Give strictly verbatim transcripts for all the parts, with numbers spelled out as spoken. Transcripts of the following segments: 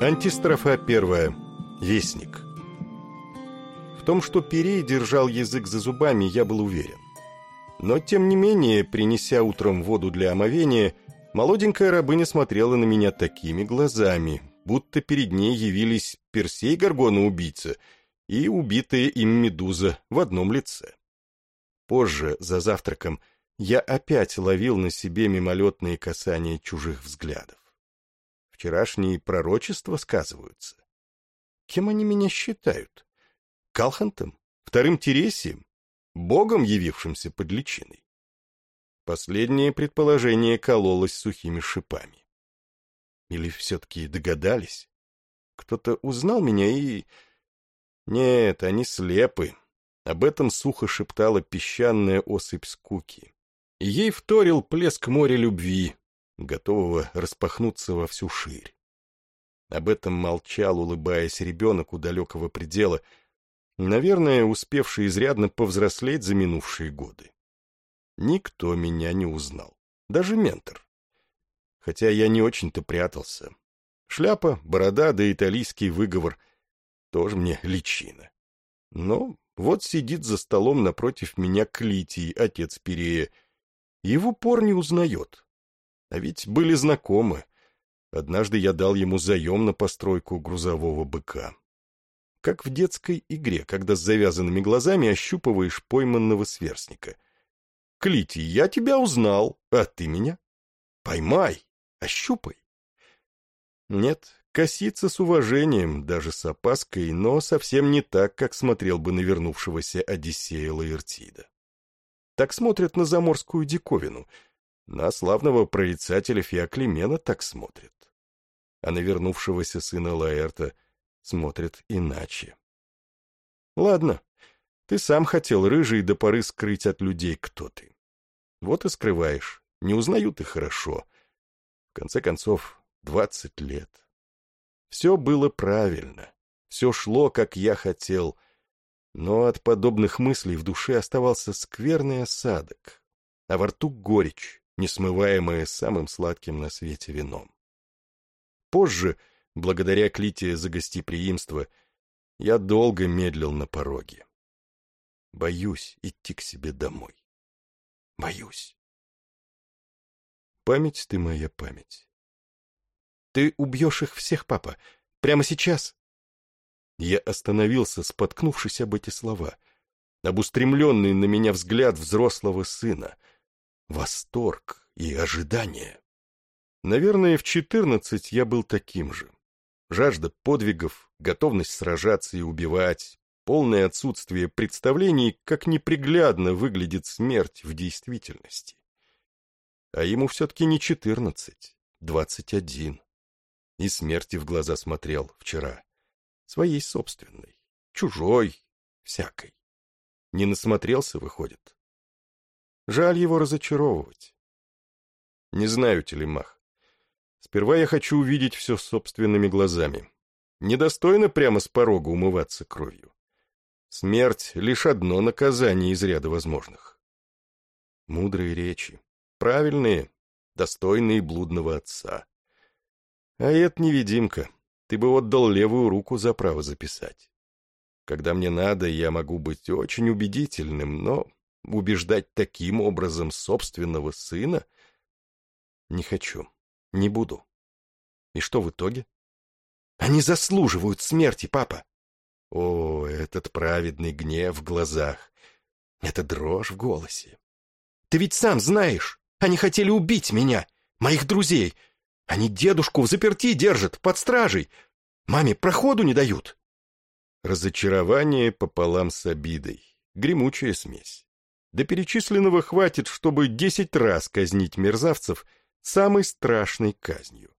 Антистрофа первая. Вестник. В том, что Пирей держал язык за зубами, я был уверен. Но, тем не менее, принеся утром воду для омовения, молоденькая рабыня смотрела на меня такими глазами, будто перед ней явились Персей Горгона-убийца и убитая им Медуза в одном лице. Позже, за завтраком, я опять ловил на себе мимолетные касания чужих взглядов. Вчерашние пророчества сказываются. Кем они меня считают? Калхантом? Вторым Тересием? Богом, явившимся под личиной? Последнее предположение кололось сухими шипами. Или все-таки догадались? Кто-то узнал меня и... Нет, они слепы. Об этом сухо шептала песчаная осыпь скуки. И ей вторил плеск моря любви, готового распахнуться во всю ширь. Об этом молчал, улыбаясь, ребенок у далекого предела, наверное, успевший изрядно повзрослеть за минувшие годы. Никто меня не узнал, даже ментор. Хотя я не очень-то прятался. Шляпа, борода да итальянский выговор тоже мне личина. Но вот сидит за столом напротив меня Клитий, отец Пирея, и в упор не узнает. А ведь были знакомы. Однажды я дал ему заем на постройку грузового быка. Как в детской игре, когда с завязанными глазами ощупываешь пойманного сверстника. Клитий, я тебя узнал, а ты меня? Поймай, ощупай. Нет, косится с уважением, даже с опаской, но совсем не так, как смотрел бы на вернувшегося Одиссея Лаэртида. Так смотрят на заморскую диковину. На славного прорицателя Феоклимена так смотрят. А на вернувшегося сына Лаэрта смотрят иначе. Ладно, ты сам хотел, рыжий, до поры скрыть от людей, кто ты. Вот и скрываешь, не узнают и хорошо. В конце концов, двадцать лет. Все было правильно, все шло, как я хотел, но от подобных мыслей в душе оставался скверный осадок, а во рту горечь, несмываемая самым сладким на свете вином. Позже, благодаря Клитии за гостеприимство, я долго медлил на пороге. Боюсь идти к себе домой. Боюсь. Память ты моя память. Ты убьешь их всех, папа, прямо сейчас? Я остановился, споткнувшись об эти слова, об устремленный на меня взгляд взрослого сына. Восторг и ожидание. Наверное, в четырнадцать я был таким же. Жажда подвигов, готовность сражаться и убивать, полное отсутствие представлений, как неприглядно выглядит смерть в действительности. А ему все-таки не четырнадцать, двадцать один. И смерти в глаза смотрел вчера. Своей собственной, чужой, всякой. Не насмотрелся, выходит. Жаль его разочаровывать. Не знаю, Телемах. Сперва я хочу увидеть все собственными глазами. Недостойно прямо с порога умываться кровью. Смерть — лишь одно наказание из ряда возможных. Мудрые речи, правильные, достойные блудного отца. А это невидимка. Ты бы отдал левую руку за право записать. Когда мне надо, я могу быть очень убедительным, но убеждать таким образом собственного сына не хочу, не буду. И что в итоге? Они заслуживают смерти, папа. О, этот праведный гнев в глазах, эта дрожь в голосе. Ты ведь сам знаешь, они хотели убить меня, моих друзей. Они дедушку взаперти держат, под стражей. Маме проходу не дают. Разочарование пополам с обидой, гремучая смесь. До перечисленного хватит, чтобы десять раз казнить мерзавцев самой страшной казнью.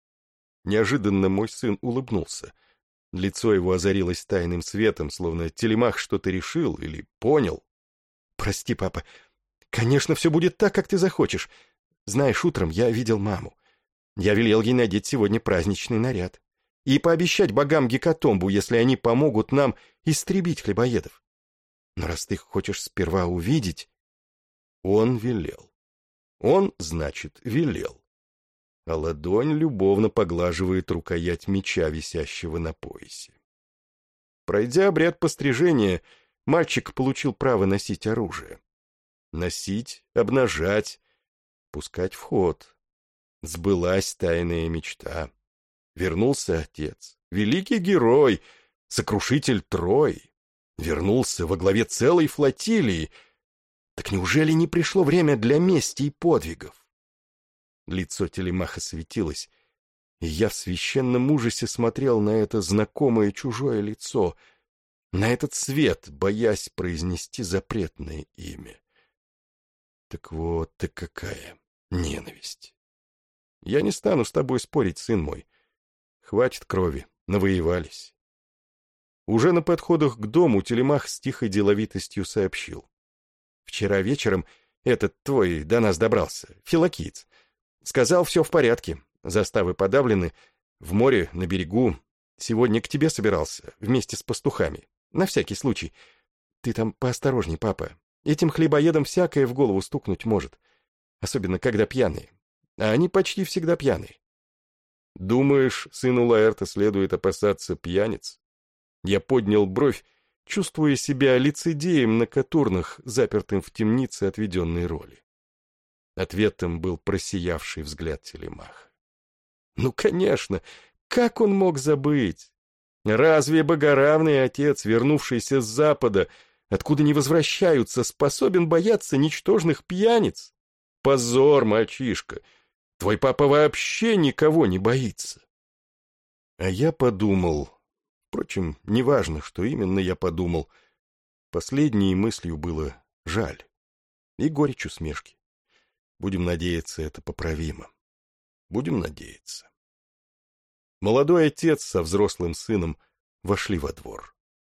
Неожиданно мой сын улыбнулся. Лицо его озарилось тайным светом, словно Телемах что-то решил или понял. «Прости, папа. Конечно, все будет так, как ты захочешь. Знаешь, утром я видел маму. Я велел ей надеть сегодня праздничный наряд и пообещать богам гекатомбу, если они помогут нам истребить хлебоедов. Но раз ты хочешь сперва увидеть...» Он велел. Он, значит, велел. а ладонь любовно поглаживает рукоять меча, висящего на поясе. Пройдя обряд пострижения, мальчик получил право носить оружие. Носить, обнажать, пускать в ход. Сбылась тайная мечта. Вернулся отец, великий герой, сокрушитель Трои. Вернулся во главе целой флотилии. Так неужели не пришло время для мести и подвигов? Лицо Телемаха светилось, и я в священном ужасе смотрел на это знакомое чужое лицо, на этот свет, боясь произнести запретное имя. Так вот ты какая ненависть! Я не стану с тобой спорить, сын мой. Хватит крови, навоевались. Уже на подходах к дому Телемах с тихой деловитостью сообщил. Вчера вечером этот твой до нас добрался, филокиец. Сказал, все в порядке, заставы подавлены, в море, на берегу. Сегодня к тебе собирался, вместе с пастухами. На всякий случай. Ты там поосторожней, папа. Этим хлебоедам всякое в голову стукнуть может. Особенно, когда пьяные. А они почти всегда пьяные. Думаешь, сыну Лаэрта следует опасаться пьяниц? Я поднял бровь, чувствуя себя лицедеем на катурнах, запертым в темнице отведенной роли. Ответом был просиявший взгляд Телемаха. Ну, конечно, как он мог забыть? Разве богоравный отец, вернувшийся с запада, откуда не возвращаются, способен бояться ничтожных пьяниц? Позор, мальчишка! Твой папа вообще никого не боится. А я подумал... Впрочем, неважно, что именно я подумал. Последней мыслью было жаль и горечь усмешки. Будем надеяться, это поправимо. Будем надеяться. Молодой отец со взрослым сыном вошли во двор.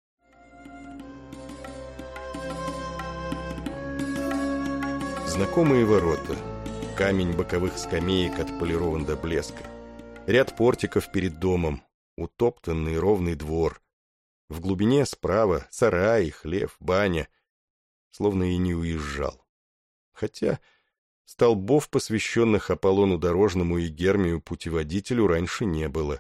Знакомые ворота. Камень боковых скамеек отполирован до блеска. Ряд портиков перед домом. Утоптанный ровный двор. В глубине справа сарай, хлев, баня. Словно и не уезжал. Хотя столбов, посвященных Аполлону Дорожному и Гермию Путеводителю, раньше не было.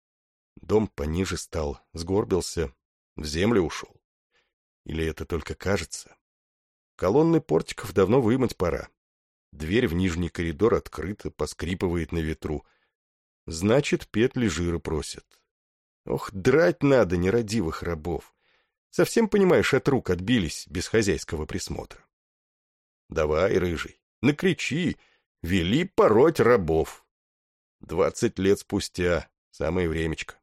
Дом пониже стал, сгорбился, в землю ушел. Или это только кажется? Колонны портиков давно вымыть пора. Дверь в нижний коридор открыта, поскрипывает на ветру. Значит, петли жира просят. Ох, драть надо нерадивых рабов. Совсем, понимаешь, от рук отбились без хозяйского присмотра. Давай, рыжий, накричи, вели пороть рабов. Двадцать лет спустя, самое времечко.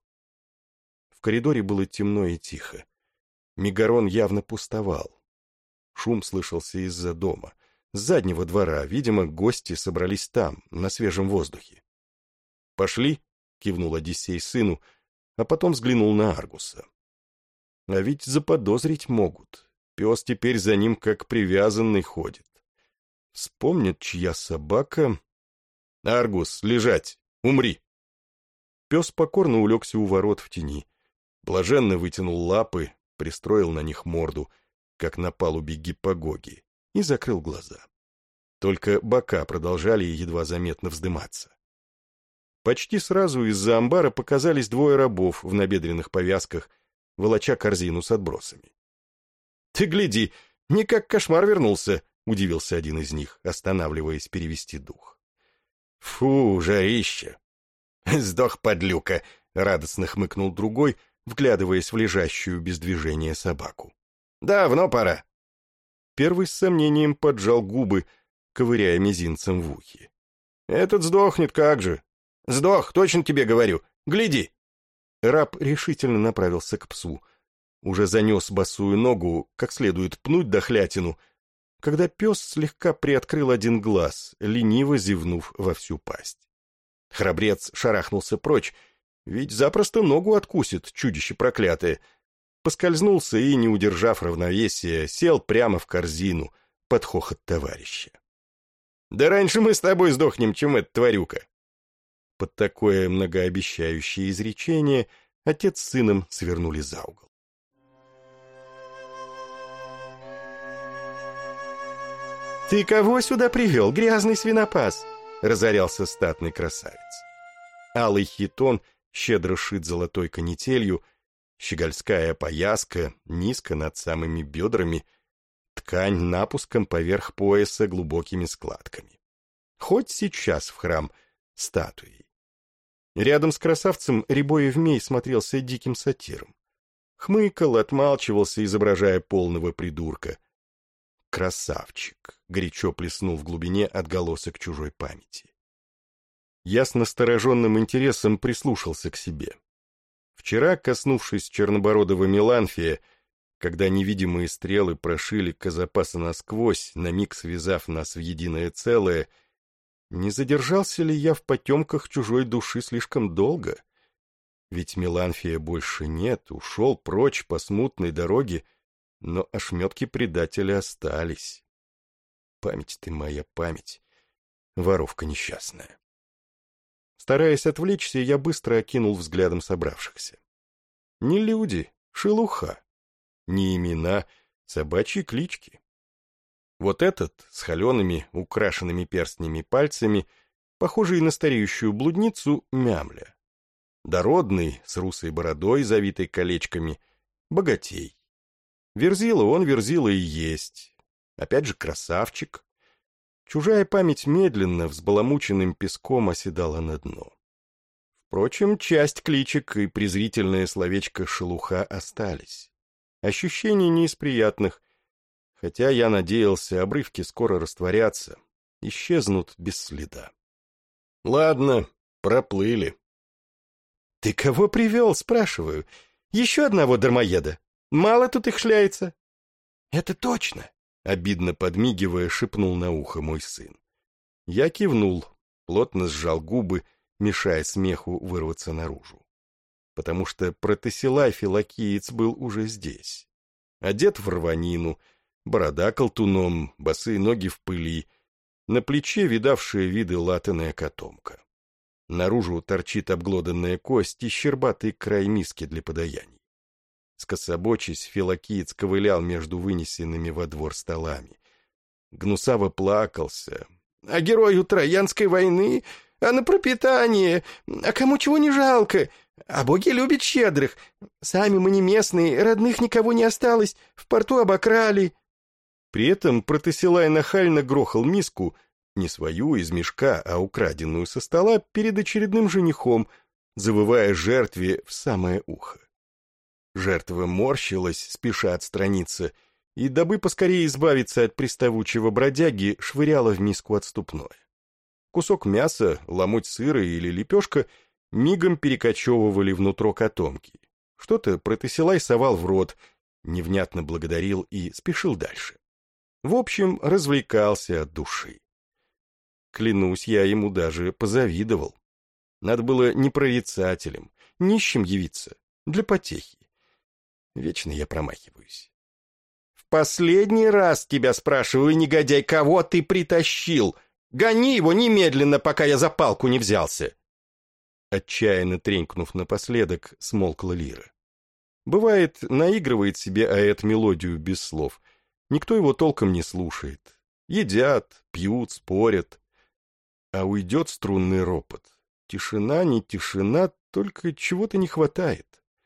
В коридоре было темно и тихо. Мегарон явно пустовал. Шум слышался из-за дома, с заднего двора. Видимо, гости собрались там, на свежем воздухе. «Пошли», — кивнул Одиссей сыну, а потом взглянул на Аргуса. А ведь заподозрить могут. Пес теперь за ним как привязанный ходит. Вспомнят, чья собака... «Аргус, лежать! Умри!» Пес покорно улегся у ворот в тени. Блаженно вытянул лапы, пристроил на них морду, как на палубе гиппогоги, и закрыл глаза. Только бока продолжали едва заметно вздыматься. Почти сразу из-за амбара показались двое рабов в набедренных повязках, волоча корзину с отбросами. «Ты гляди, не как кошмар вернулся!» — удивился один из них, останавливаясь перевести дух. «Фу, жарище!» «Сдох, подлюка!» — радостно хмыкнул другой, вглядываясь в лежащую без движения собаку. «Давно пора!» Первый с сомнением поджал губы, ковыряя мизинцем в ухе. «Этот сдохнет, как же!» «Сдох, точно тебе говорю! Гляди!» Раб решительно направился к псу. Уже занес босую ногу, как следует пнуть дохлятину, когда пес слегка приоткрыл один глаз, лениво зевнув во всю пасть. Храбрец шарахнулся прочь, ведь запросто ногу откусит, чудище проклятое. Поскользнулся и, не удержав равновесия, сел прямо в корзину под хохот товарища. «Да раньше мы с тобой сдохнем, чем эта тварюка!» Под такое многообещающее изречение отец с сыном свернули за угол. «Ты кого сюда привел, грязный свинопас?» разорялся статный красавец. Алый хитон щедро шит золотой канителью, щегольская пояска низко над самыми бедрами, ткань напуском поверх пояса глубокими складками. Хоть сейчас в храм статуей. Рядом с красавцем рябой Евмей смотрелся диким сатиром. Хмыкал, отмалчивался, изображая полного придурка. «Красавчик!» — горячо плеснул в глубине отголосок чужой памяти. Я с настороженным интересом прислушался к себе. Вчера, коснувшись чернобородого Меланфия, когда невидимые стрелы прошили Казапаса насквозь, на миг связав нас в единое целое, не задержался ли я в потемках чужой души слишком долго? Ведь Меланфия больше нет, ушел прочь по смутной дороге, но ошметки предателя остались. Память ты моя, память, воровка несчастная. Стараясь отвлечься, я быстро окинул взглядом собравшихся. Не люди, шелуха. Не имена, собачьи клички. Вот этот, с холеными, украшенными перстнями пальцами, похожий на стареющую блудницу, Мямля. Дородный, с русой бородой, завитой колечками, богатей. Верзила он, Верзила и есть. Опять же красавчик. Чужая память медленно, взбаламученным песком оседала на дно. Впрочем, часть кличек и презрительное словечко «шелуха» остались. Ощущения не из приятных, хотя я надеялся, обрывки скоро растворятся, исчезнут без следа. Ладно, проплыли. — Ты кого привел, спрашиваю? Еще одного дармоеда? Мало тут их шляется? — Это точно, — обидно подмигивая, шепнул на ухо мой сын. Я кивнул, плотно сжал губы, мешая смеху вырваться наружу. Потому что протесилай филакиец был уже здесь. Одет в рванину, борода колтуном, босые ноги в пыли, на плече видавшие виды латаная котомка. Наружу торчит обглоданная кость и щербатый край миски для подаяний. Скособочись, филакиец ковылял между вынесенными во двор столами. Гнусаво плакался. «А герою Троянской войны? А на пропитание? А кому чего не жалко? А боги любят щедрых. Сами мы не местные, родных никого не осталось, в порту обокрали». При этом Протесилай нахально грохал миску, не свою из мешка, а украденную со стола, перед очередным женихом, завывая жертве в самое ухо. Жертва морщилась, спеша отстраниться, и, дабы поскорее избавиться от приставучего бродяги, швыряла в миску отступное. Кусок мяса, ломоть сыра или лепешка мигом перекочевывали внутрь котомки. Что-то Протесилай совал в рот, невнятно благодарил и спешил дальше. В общем, развлекался от души. Клянусь, я ему даже позавидовал. Надо было не прорицателем, нищим явиться, для потехи. Вечно я промахиваюсь. В последний раз тебя спрашиваю, негодяй, кого ты притащил? Гони его немедленно, пока я за палку не взялся. Отчаянно тренькнув напоследок, смолкла лира. Бывает, наигрывает себе аэт-мелодию без слов. Никто его толком не слушает. Едят, пьют, спорят. А уйдет струнный ропот. Тишина, не тишина, только чего-то не хватает.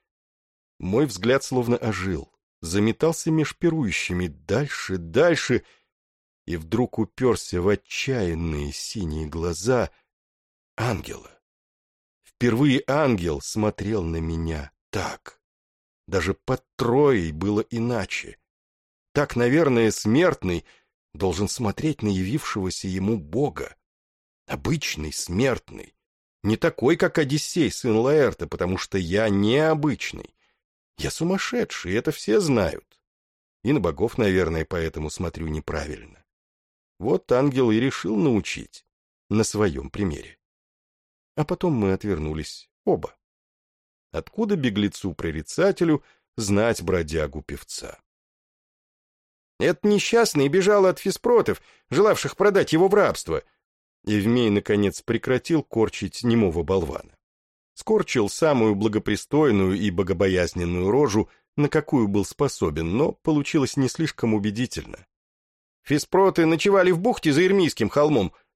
Мой взгляд словно ожил, заметался меж пирующими дальше, дальше, и вдруг уперся в отчаянные синие глаза ангела. Впервые ангел смотрел на меня так. Даже под Троей было иначе. Так, наверное, смертный должен смотреть на явившегося ему Бога. Обычный смертный. Не такой, как Одиссей, сын Лаэрта, потому что я необычный. Я сумасшедший, это все знают. И на богов, наверное, поэтому смотрю неправильно. Вот ангел и решил научить. На своем примере. А потом мы отвернулись оба. Откуда беглецу-прорицателю знать бродягу-певца? Этот несчастный бежал от фиспротов, желавших продать его в рабство. Евмей, наконец, прекратил корчить немого болвана. Скорчил самую благопристойную и богобоязненную рожу, на какую был способен, но получилось не слишком убедительно. Фиспроты ночевали в бухте за Ирмийским холмом.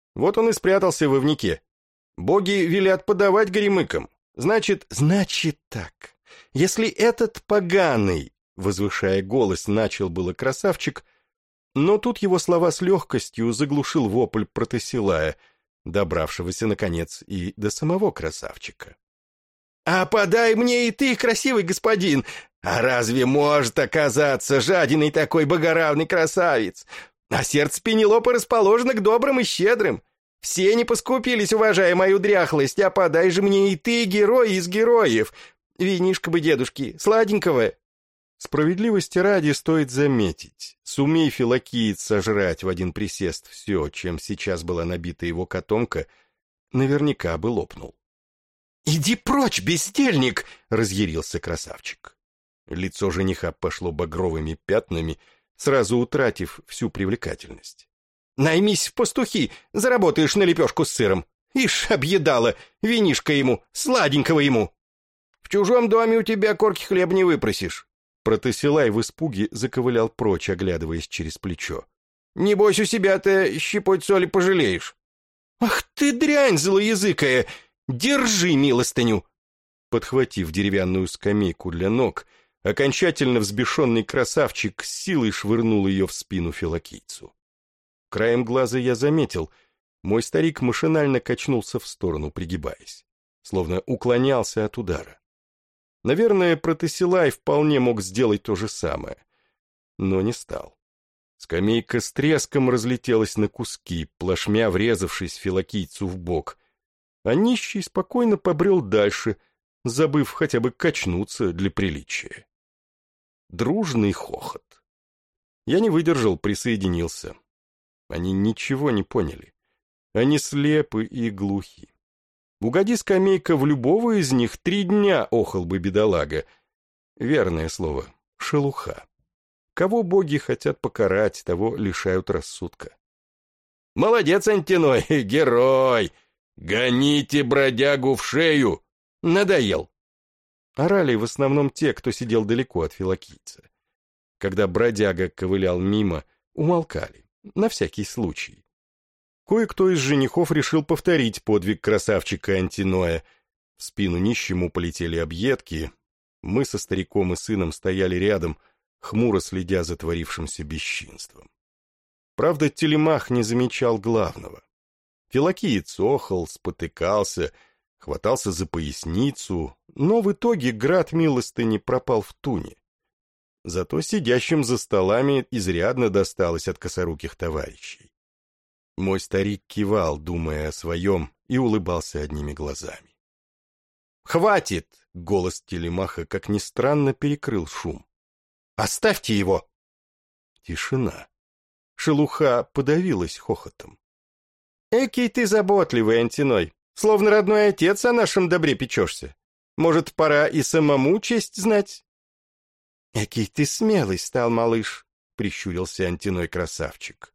Вот он и спрятался в ивнике. Боги велят подавать горемыкам. Значит, значит так. Если этот поганый, возвышая голос, начал было красавчик, но тут его слова с легкостью заглушил вопль Протесилая, добравшегося, наконец, и до самого красавчика. «А подай мне и ты, красивый господин! А разве может оказаться жадиной такой богоравный красавец? А сердце Пенелопы расположено к добрым и щедрым. Все не поскупились, уважая мою дряхлость, а подай же мне и ты, герой из героев! Винишко бы, дедушки, сладенького!» Справедливости ради стоит заметить, сумей Филокиец сожрать в один присест все, чем сейчас была набита его котомка, наверняка бы лопнул. «Иди прочь, бездельник!» — разъярился красавчик. Лицо жениха пошло багровыми пятнами, сразу утратив всю привлекательность. «Наймись в пастухи, заработаешь на лепешку с сыром. Ишь, объедала, винишко ему, сладенького ему!» «В чужом доме у тебя корки хлеб не выпросишь». Протесилай в испуге заковылял прочь, оглядываясь через плечо. «Небось, у себя-то щепоть соли пожалеешь». «Ах ты дрянь злоязыкая! Держи милостыню!» Подхватив деревянную скамейку для ног, окончательно взбешенный красавчик с силой швырнул ее в спину филокийцу. Краем глаза я заметил, мой старик машинально качнулся в сторону, пригибаясь, словно уклонялся от удара. Наверное, Протесилай вполне мог сделать то же самое, но не стал. Скамейка с треском разлетелась на куски, плашмя врезавшись филокийцу в бок, а нищий спокойно побрел дальше, забыв хотя бы качнуться для приличия. Дружный хохот. Я не выдержал, присоединился. Они ничего не поняли. Они слепы и глухи. Угоди скамейка в любого из них, три дня охал бы бедолага. Верное слово, шелуха. Кого боги хотят покарать, того лишают рассудка. «Молодец, Антиной, герой! Гоните бродягу в шею! Надоел!» Орали в основном те, кто сидел далеко от филокийца. Когда бродяга ковылял мимо, умолкали, на всякий случай. Кое-кто из женихов решил повторить подвиг красавчика Антиноя. В спину нищему полетели объедки. Мы со стариком и сыном стояли рядом, хмуро следя за творившимся бесчинством. Правда, Телемах не замечал главного. Филокиец охал, спотыкался, хватался за поясницу, но в итоге град милостыни пропал в туне. Зато сидящим за столами изрядно досталось от косоруких товарищей. Мой старик кивал, думая о своем, и улыбался одними глазами. «Хватит!» — голос Телемаха, как ни странно, перекрыл шум. «Оставьте его!» Тишина. Шелуха подавилась хохотом. «Экий ты заботливый, Антиной, словно родной отец о нашем добре печешься. Может, пора и самому честь знать?» «Экий ты смелый стал, малыш!» — прищурился Антиной красавчик.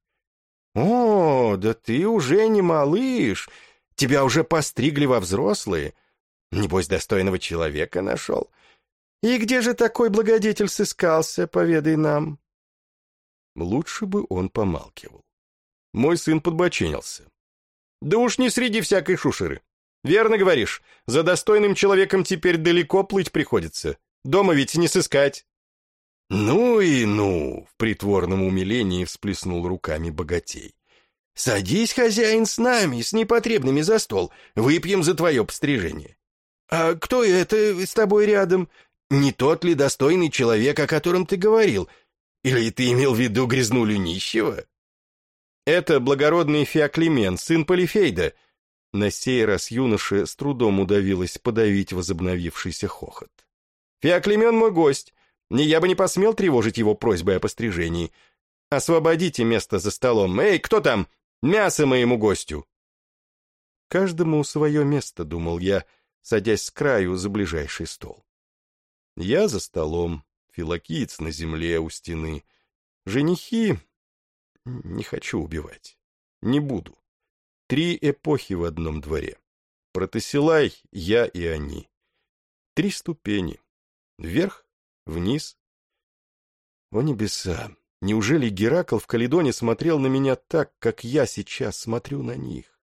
«О, да ты уже не малыш, тебя уже постригли во взрослые. Небось, достойного человека нашел. И где же такой благодетель сыскался, поведай нам?» Лучше бы он помалкивал. Мой сын подбоченился. «Да уж не среди всякой шушеры. Верно говоришь, за достойным человеком теперь далеко плыть приходится. Дома ведь не сыскать». «Ну и ну!» — в притворном умилении всплеснул руками богатей. «Садись, хозяин, с нами, с непотребными за стол, выпьем за твое пострижение. А кто это с тобой рядом? Не тот ли достойный человек, о котором ты говорил? Или ты имел в виду грязнулю нищего?» «Это благородный Феоклимен, сын Полифейда». На сей раз юноше с трудом удавилось подавить возобновившийся хохот. «Феоклимен мой гость. Не я бы не посмел тревожить его просьбой о пострижении. Освободите место за столом. Эй, кто там? Мясо моему гостю!» Каждому свое место, думал я, садясь с краю за ближайший стол. Я за столом, Филокиец на земле у стены. Женихи... Не хочу убивать. Не буду. Три эпохи в одном дворе. Протесилай, я и они. Три ступени. Вверх, вниз. О небеса! Неужели Геракл в Каледоне смотрел на меня так, как я сейчас смотрю на них?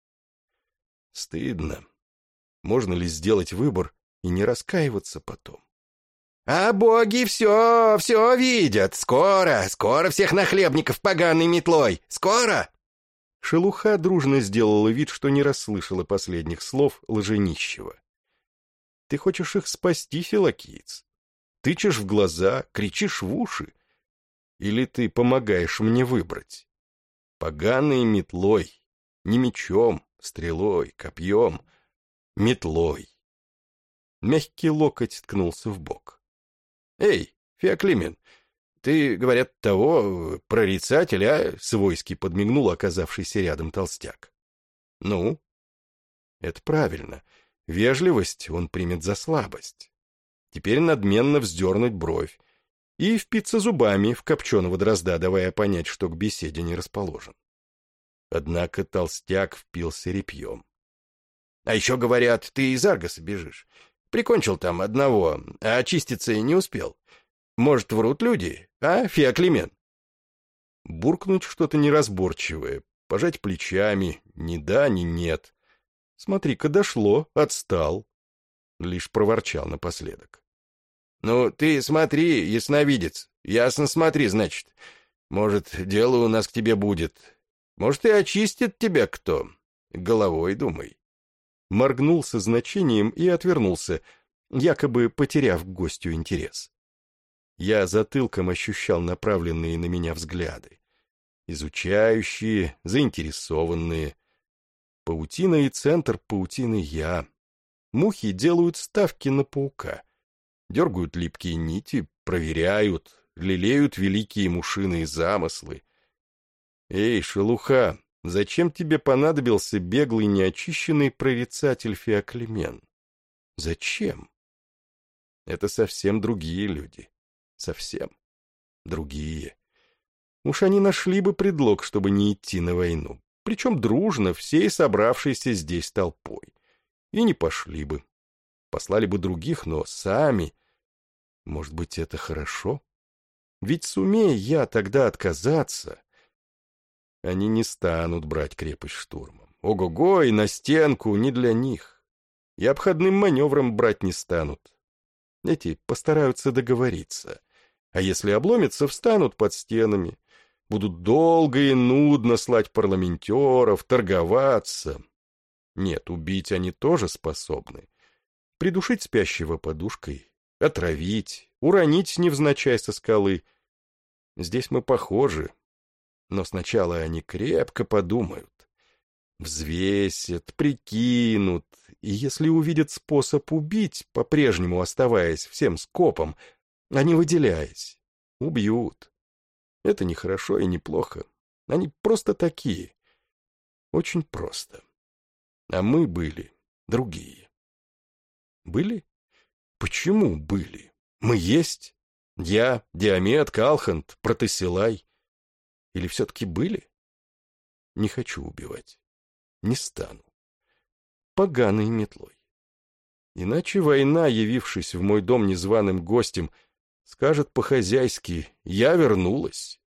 Стыдно. Можно ли сделать выбор и не раскаиваться потом? А боги все, все видят. Скоро, скоро всех нахлебников поганой метлой. Скоро!» Шелуха дружно сделала вид, что не расслышала последних слов лженищего. «Ты хочешь их спасти, филокиец? Тычешь в глаза, кричишь в уши? Или ты помогаешь мне выбрать? Поганой метлой, не мечом, стрелой, копьем, метлой». Мягкий локоть ткнулся в бок. «Эй, Феоклимен, ты, говорят, того, прорицатель, а?» — свойски подмигнул оказавшийся рядом толстяк. «Ну?» «Это правильно. Вежливость он примет за слабость. Теперь надменно вздернуть бровь и впиться зубами в копченого дрозда, давая понять, что к беседе не расположен». Однако толстяк впился репьем. «А еще, говорят, ты из Аргоса бежишь. Прикончил там одного, а очиститься и не успел. Может, врут люди, а, Феоклимен?» Буркнуть что-то неразборчивое, пожать плечами, ни да, ни нет. Смотри-ка, дошло, отстал. Лишь проворчал напоследок. «Ну, ты смотри, ясновидец, ясно смотри, значит. Может, дело у нас к тебе будет. Может, и очистит тебя кто. Головой думай». Моргнул со значением и отвернулся, якобы потеряв к гостю интерес. Я затылком ощущал направленные на меня взгляды. Изучающие, заинтересованные. Паутина и центр паутины я. Мухи делают ставки на паука. Дергают липкие нити, проверяют, лелеют великие мушиные замыслы. Эй, шелуха, зачем тебе понадобился беглый неочищенный прорицатель Феоклимен? Зачем? Это совсем другие люди. Совсем другие. Уж они нашли бы предлог, чтобы не идти на войну. Причем дружно, всей собравшейся здесь толпой. И не пошли бы. Послали бы других, но сами. Может быть, это хорошо? Ведь сумея я тогда отказаться... Они не станут брать крепость штурмом. Ого-го, и на стенку не для них. И обходным маневром брать не станут. Эти постараются договориться. А если обломятся, встанут под стенами. Будут долго и нудно слать парламентеров, торговаться. Нет, убить они тоже способны. Придушить спящего подушкой, отравить, уронить невзначай со скалы. Здесь мы похожи. Но сначала они крепко подумают, взвесят, прикинут, и если увидят способ убить, по-прежнему оставаясь всем скопом, а не выделяясь, убьют. Это не хорошо и не плохо. Они просто такие. Очень просто. А мы были другие. Были? Почему были? Мы есть. Я, Диамет, Калхант, Протесилай. Или все-таки были? Не хочу убивать. Не стану. Поганой метлой. Иначе война, явившись в мой дом незваным гостем, скажет по-хозяйски: «Я вернулась».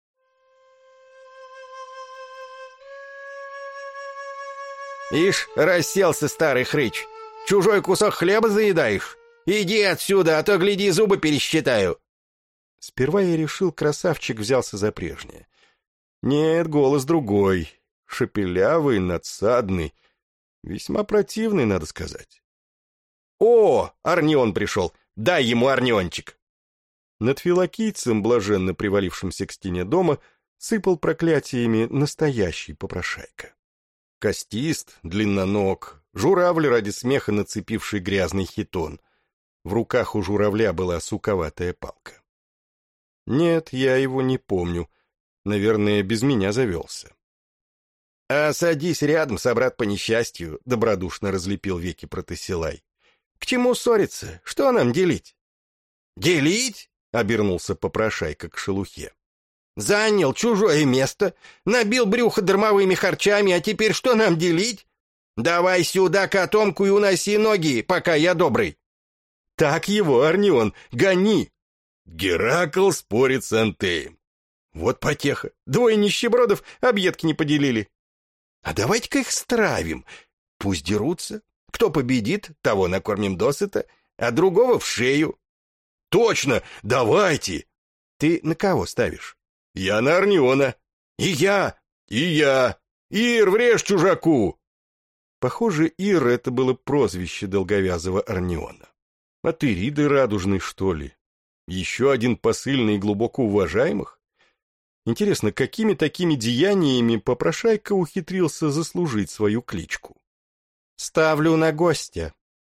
«Ишь, расселся старый хрыч. Чужой кусок хлеба заедаешь? Иди отсюда, а то, гляди, зубы пересчитаю». Сперва я решил, красавчик взялся за прежнее. Нет, голос другой, шепелявый, надсадный, весьма противный, надо сказать. «О, Арнион пришел! Дай ему Арниончик!» Над филокийцем, блаженно привалившимся к стене дома, сыпал проклятиями настоящий попрошайка. Костист, длинноног, журавль ради смеха нацепивший грязный хитон. В руках у журавля была суковатая палка. Нет, я его не помню. Наверное, без меня завелся. — А садись рядом, собрат по несчастью, — добродушно разлепил веки Протесилай. — К чему ссориться? Что нам делить? — Делить? — обернулся попрошайка к шелухе. — Занял чужое место, набил брюхо дармовыми харчами, а теперь что нам делить? Давай сюда котомку и уноси ноги, пока я добрый. — Так его, Арнион, гони! Геракл спорит с Антеем. Вот потеха. Двое нищебродов объедки не поделили. А давайте-ка их стравим. Пусть дерутся. Кто победит, того накормим досыта, а другого в шею. Точно, давайте. Ты на кого ставишь? Я на Арниона. И я, и я. Ир, врежь чужаку. Похоже, Ир — это было прозвище долговязого Арниона. А ты Риды радужный, что ли? Еще один посыльный глубоко уважаемых? Интересно, какими такими деяниями попрошайка ухитрился заслужить свою кличку? Ставлю на гостя.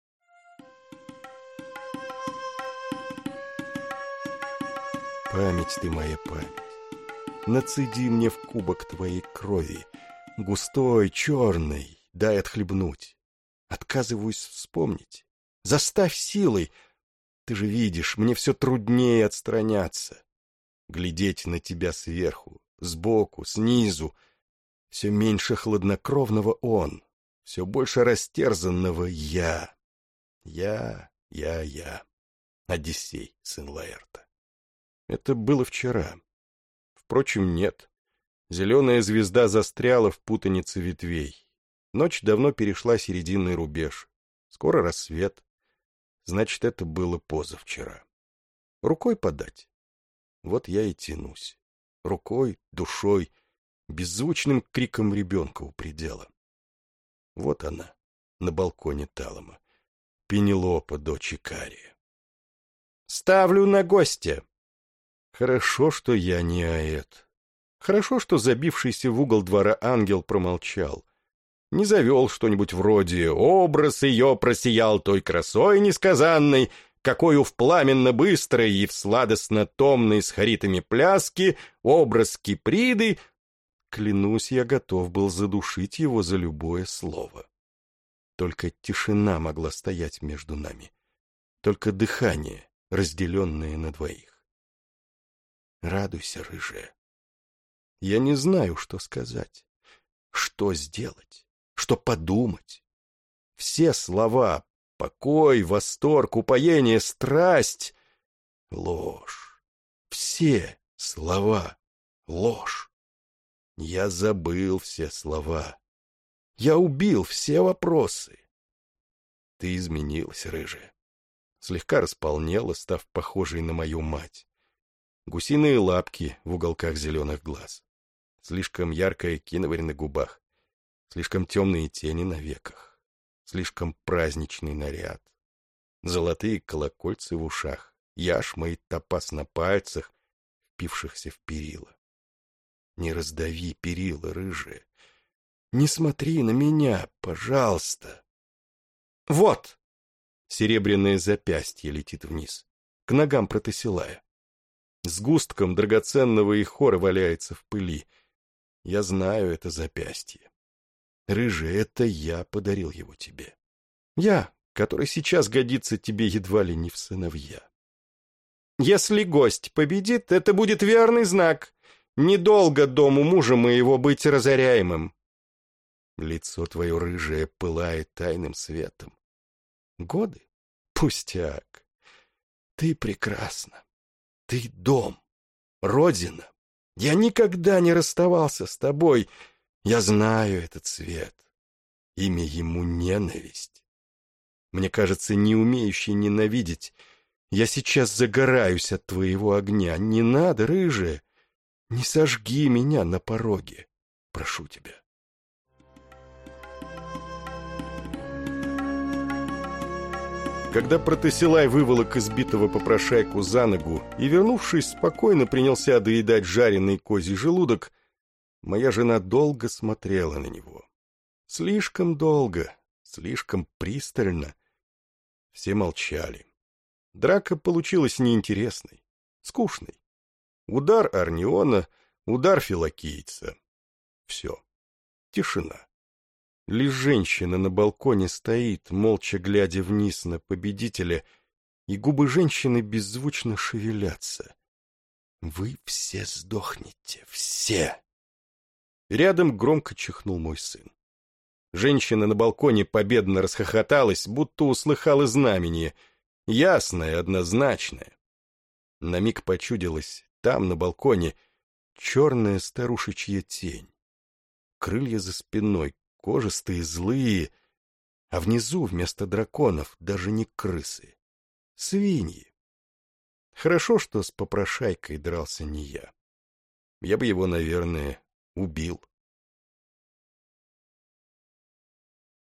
Память ты моя, память. Нацеди мне в кубок твоей крови, густой, черной, дай отхлебнуть. Отказываюсь вспомнить. Заставь силой. Ты же видишь, мне все труднее отстраняться. Глядеть на тебя сверху, сбоку, снизу. Все меньше хладнокровного он, все больше растерзанного я. Я, я, я. Одиссей, сын Лаэрта. Это было вчера. Впрочем, нет. Зеленая звезда застряла в путанице ветвей. Ночь давно перешла серединный рубеж. Скоро рассвет. Значит, это было позавчера. Рукой подать. Вот я и тянусь. Рукой, душой, беззвучным криком ребенка у предела. Вот она, на балконе Талома. Пенелопа, дочь Икария. Ставлю на гостя. Хорошо, что я не Аэт. Хорошо, что забившийся в угол двора ангел промолчал. Не завел что-нибудь вроде «Образ ее просиял той красой несказанной, какою в пламенно-быстрой и в сладостно-томной с харитами пляски образ Киприды». Клянусь, я готов был задушить его за любое слово. Только тишина могла стоять между нами. Только дыхание, разделенное на двоих. Радуйся, рыжая. Я не знаю, что сказать, что сделать, что подумать. Все слова — покой, восторг, упоение, страсть — ложь. Все слова — ложь. Я забыл все слова. Я убил все вопросы. Ты изменилась, рыжая. Слегка располнела, став похожей на мою мать. Гусиные лапки в уголках зеленых глаз. Слишком яркая киноварь на губах. Слишком темные тени на веках. Слишком праздничный наряд. Золотые колокольцы в ушах. Яшма и топаз на пальцах, впившихся в перила. Не раздави перила, рыжая. Не смотри на меня, пожалуйста. Вот! Серебряное запястье летит вниз, к ногам Протесилая. Сгустком драгоценного ихора валяется в пыли. Я знаю это запястье. Рыжий, это я подарил его тебе. Я, который сейчас годится тебе едва ли не в сыновья. Если гость победит, это будет верный знак. Недолго дому мужа моего быть разоряемым. Лицо твое рыжее пылает тайным светом. Годы? Пустяк. Ты прекрасна. Ты дом, родина. Я никогда не расставался с тобой. Я знаю этот цвет. Имя ему ненависть. Мне кажется, не умеющий ненавидеть, я сейчас загораюсь от твоего огня. Не надо, рыжая, не сожги меня на пороге. Прошу тебя. Когда Протесилай выволок избитого попрошайку за ногу и, вернувшись, спокойно принялся доедать жареный козий желудок, моя жена долго смотрела на него. Слишком долго, слишком пристально. Все молчали. Драка получилась неинтересной, скучной. Удар Арниона, удар филокийца. Все. Тишина. Лишь женщина на балконе стоит, молча глядя вниз на победителя, и губы женщины беззвучно шевелятся. Вы все сдохнете, все! Рядом громко чихнул мой сын. Женщина на балконе победно расхохоталась, будто услыхала знамение, ясное, однозначное. На миг почудилось, там, на балконе, черная старушечья тень. Крылья за спиной, кожистые, злые, а внизу вместо драконов даже не крысы. Свиньи. Хорошо, что с попрошайкой дрался не я. Я бы его, наверное, убил.